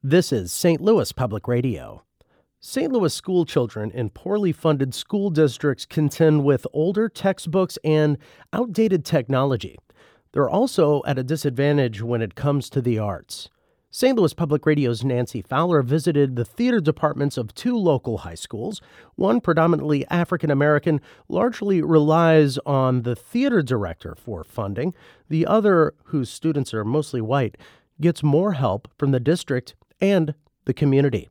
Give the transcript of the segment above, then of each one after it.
This is St. Louis Public Radio. St. Louis school children in poorly funded school districts contend with older textbooks and outdated technology. They're also at a disadvantage when it comes to the arts. St. Louis Public Radio's Nancy Fowler visited the theater departments of two local high schools. One, predominantly African American, largely relies on the theater director for funding. The other, whose students are mostly white, gets more help from the district and the community.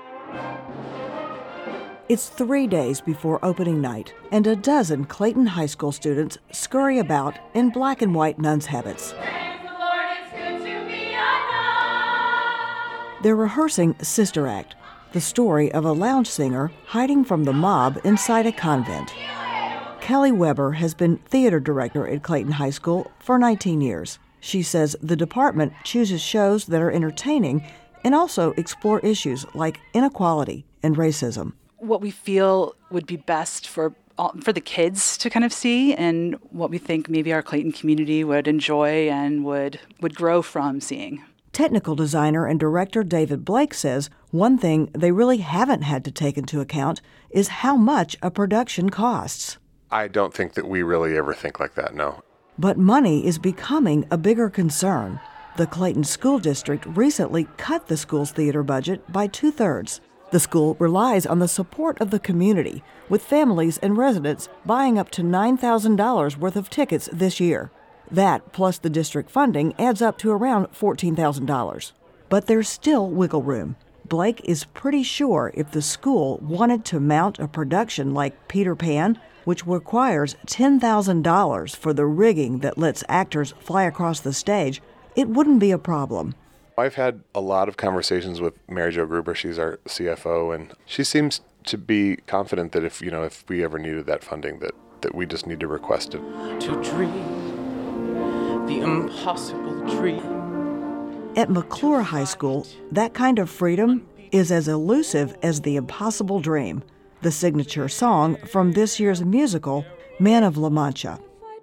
It's 3 days before opening night, and a dozen Clayton High School students scurry about in black and white nuns' habits. Praise the Lord, it's good to be a nun. They're rehearsing Sister Act, the story of a lounge singer hiding from the mob inside a convent. Kelly Weber has been theater director at Clayton High School for 19 years. She says the department chooses shows that are entertaining and also explore issues like inequality and racism. What we feel would be best for the kids to kind of see, and what we think maybe our Clayton community would enjoy and would grow from seeing. Technical designer and director David Blake says one thing they really haven't had to take into account is how much a production costs. I don't think that we really ever think like that, no. But money is becoming a bigger concern. The Clayton School District recently cut the school's theater budget by 2/3. The school relies on the support of the community, with families and residents buying up to $9,000 worth of tickets this year. That, plus the district funding, adds up to around $14,000. But there's still wiggle room. Blake is pretty sure if the school wanted to mount a production like Peter Pan, which requires $10,000 for the rigging that lets actors fly across the stage, it wouldn't be a problem. I've had a lot of conversations with Mary Jo Gruber. She's our CFO, and she seems to be confident that if we ever needed that funding, that we just need to request it. To dream the impossible dream. At McClure High School, that kind of freedom is as elusive as the impossible dream, the signature song from this year's musical, Man of La Mancha.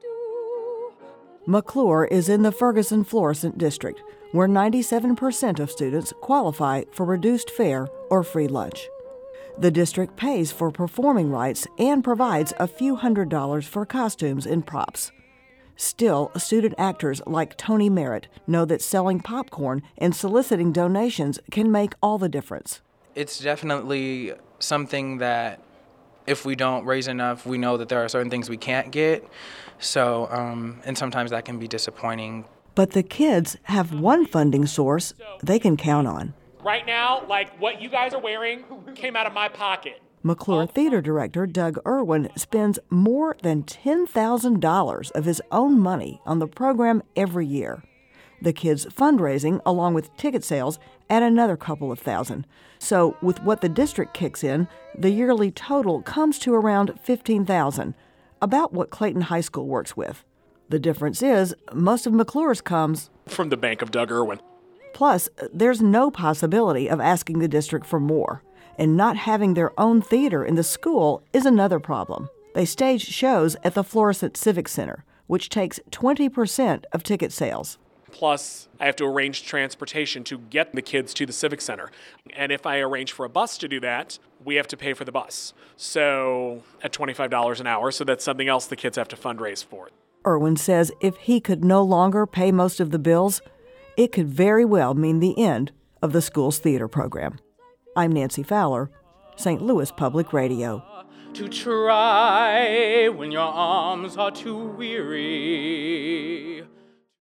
McClure is in the Ferguson-Florissant district, where 97% of students qualify for reduced fare or free lunch. The district pays for performing rights and provides a few $100s for costumes and props. Still, student actors like Tony Merritt know that selling popcorn and soliciting donations can make all the difference. It's definitely something that if we don't raise enough, we know that there are certain things we can't get. So, and sometimes that can be disappointing. But the kids have one funding source they can count on. Right now, like what you guys are wearing came out of my pocket. McClure Theater Director Doug Irwin spends more than $10,000 of his own money on the program every year. The kids' fundraising, along with ticket sales, add another couple of thousand. So with what the district kicks in, the yearly total comes to around $15,000, about what Clayton High School works with. The difference is, most of McClure's comes from the bank of Doug Irwin. Plus, there's no possibility of asking the district for more. And not having their own theater in the school is another problem. They stage shows at the Florissant Civic Center, which takes 20% of ticket sales. Plus, I have to arrange transportation to get the kids to the Civic Center. And if I arrange for a bus to do that, we have to pay for the bus. So at $25 an hour, so that's something else the kids have to fundraise for. Irwin says if he could no longer pay most of the bills, it could very well mean the end of the school's theater program. I'm Nancy Fowler, St. Louis Public Radio. To try when your arms are too weary.